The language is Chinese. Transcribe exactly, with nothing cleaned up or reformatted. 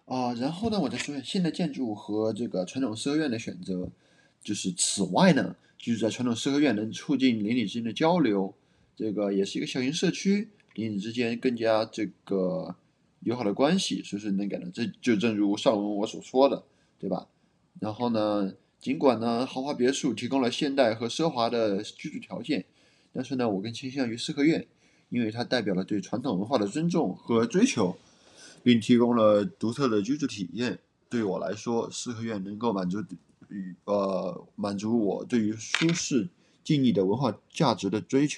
啊，然后呢，我再说一下现代建筑和这个传统四合院的选择。就是此外呢，居住在传统四合院能促进邻里之间的交流，这个也是一个小型社区，邻里之间更加这个友好的关系，是不是能感到？这就正如上文我所说的，对吧？然后呢，尽管呢豪华别墅提供了现代和奢华的居住条件，但是呢，我更倾向于四合院，因为它代表了对传统文化的尊重和追求。并提供了独特的居住体验。对我来说，四合院能够满足与呃满足我对于舒适、静谧的文化价值的追求。